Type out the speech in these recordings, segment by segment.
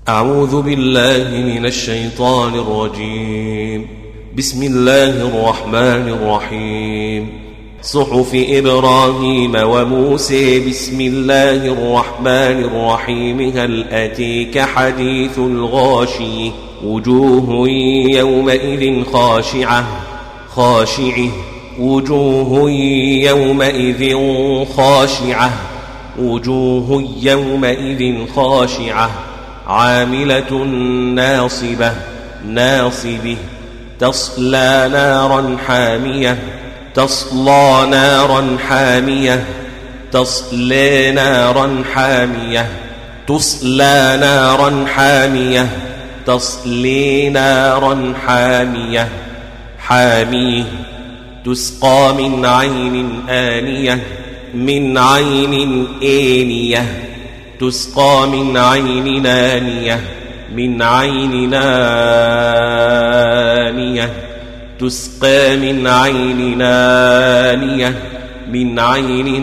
أعوذ بالله من الشيطان الرجيم. بسم الله الرحمن الرحيم. صحف إبراهيم وموسى. بسم الله الرحمن الرحيم. هل أتيك حديث الغاشية. وجوه يومئذ خاشعة وجوه يومئذ خاشعة وجوه يومئذ خاشعة عاملة ناصبة تصلى نارا حامية تصلى نارا حامية تصلى نارا حامية تصلى نارا حامية تصلي نارا حامية حاميه تسقى من عين آنية من عين آنية تسقى من عين آنية من عين آنية تسقى من عين آنية من عين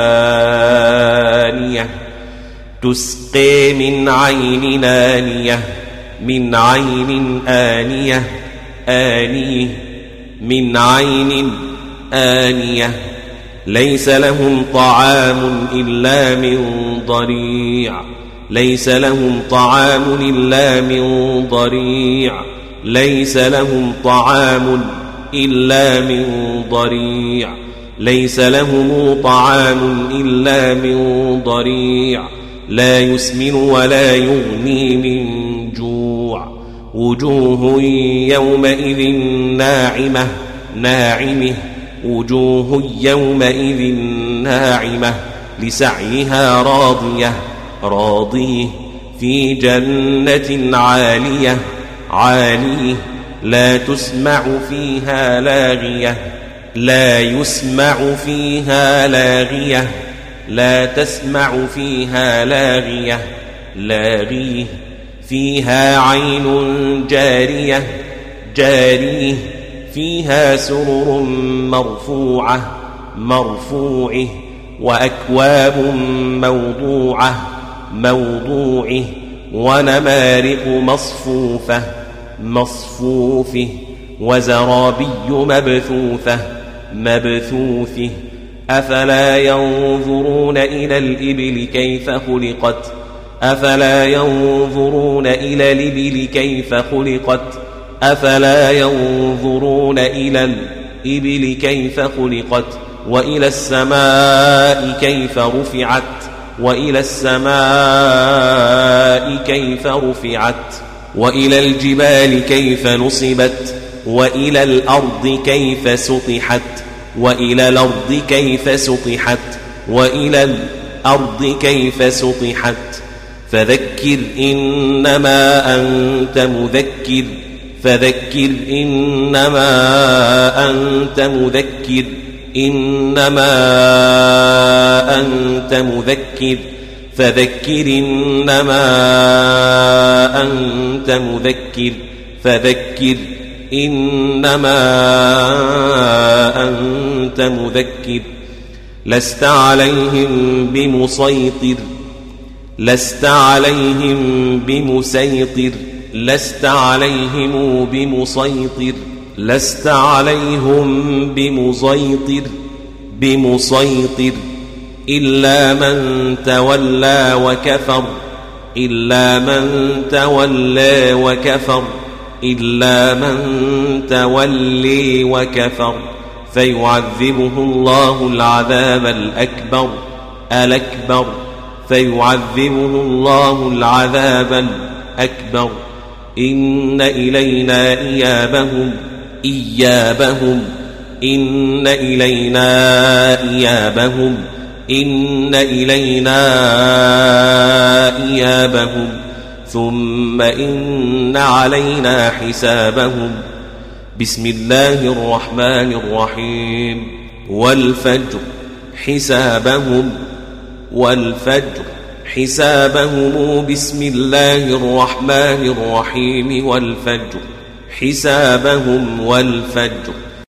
آنية تسقى من عين آنية من عين آنية آنيه من عين آنية ليس لهم طعام إلا من ضريع ليس لهم طعام إلا من ضريع ليس لهم طعام إلا من ضريع ليس لهم طعام إلا من ضريع لا يسمن ولا يغني من جوع وجوه يومئذ ناعمة وجوه يومئذ ناعمة لسعيها راضية في جنة عالية لا تسمع فيها لاغية لا يسمع فيها لاغية لا تسمع فيها لاغية فيها عين جارية فيها سرر مرفوعة وأكواب موضوعة ونمارق مصفوفة وزرابي مبثوثة أفلا ينظرون إلى الإبل كيف خلقت أفلا ينظرون إلى الإبل كيف خلقت أفلا ينظرون إلى الإبل كيف خلقت وإلى السماء كيف رفعت وإلى السماء كيف رفعت وإلى الجبال كيف نصبت وإلى الأرض كيف سطحت وإلى الأرض كيف سطحت وإلى الأرض كيف سطحت فذكر إنما أنت مذكر فذكر إنما أنت مذكر إنما أنت مذكر فذكر إنما أنت مذكر فذكر إنما أنت مذكر لست عليهم بمسيطر لست عليهم بمسيطر لست عليهم بمسيطر لست عليهم بمسيطر إلا من تولى وكفر إلا من تولى وكفر إلا من تولي وكفر فيعذبه الله العذاب الأكبر فيعذبه الله العذاب الأكبر إن إلينا إيابهم إن إلينا إيابهم إن إلينا إيابهم ثم إن علينا حسابهم بسم الله الرحمن الرحيم والفجر حسابهم بسم الله الرحمن الرحيم والفجر حسابهم والفجر